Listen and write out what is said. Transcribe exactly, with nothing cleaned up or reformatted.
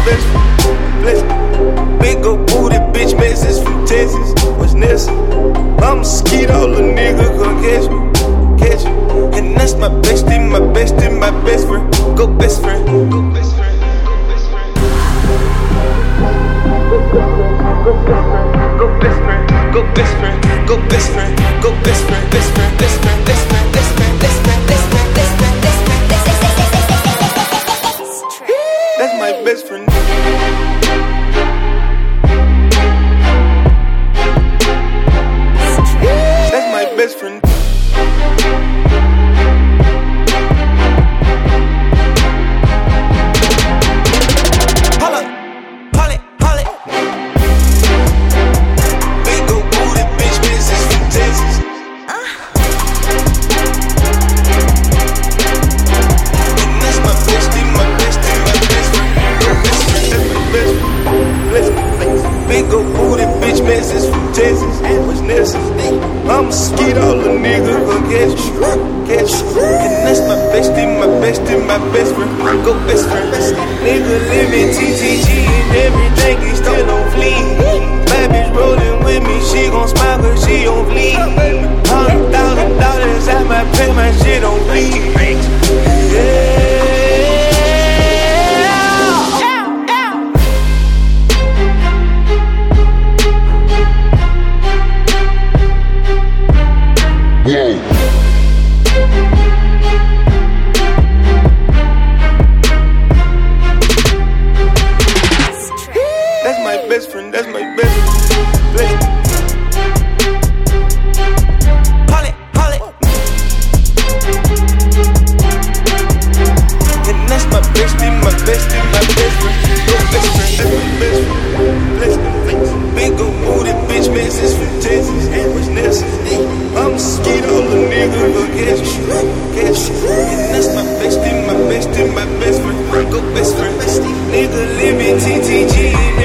best friend. Bless. Big ol' booty bitch message from Texas. What's next? I'm a skeeto, little nigga, come catch me. Catch me. And that's my bestie, my bestie, my best friend. Go best friend. Go best friend. Go best friend. Go best friend. Go best friend. Go best friend. Go best friend. Best friend. Best friend. Best friend. Best friend. Best friend. Best friend. Best friend. Best friend. That's my best friend. That's my best friend. Holla, holla, holla. Big ol' booty bitch, business from Texas. And that's my bestie, my bestie, my best friend. Best friend, that's my best friend. Bless me. Big ol' booty bitch, business from Texas. What's next? I'm a skeeto, little nigga, go catch you, catch you. And that's my bestie, my bestie, my best friend. Go best friend. Nigga living T T G and everything is still on fleek. Bad bitch rolling with me, she gon' smile cause she on fleek. Hundred thousand dollars, I might pay my shit on fleek. Yeah. That's my best friend, that's my best friend. Bless. Holly, Holly. And that's my bestie, my bestie, my best friend. Go best friend, that's my best friend. Bless. Big ol' booty bitch message from Texas. What's next? I'm a skeeto, little nigga, go catch you, catch you. And that's my bestie, my bestie, my best friend. Go best friend. Nigga living T T G.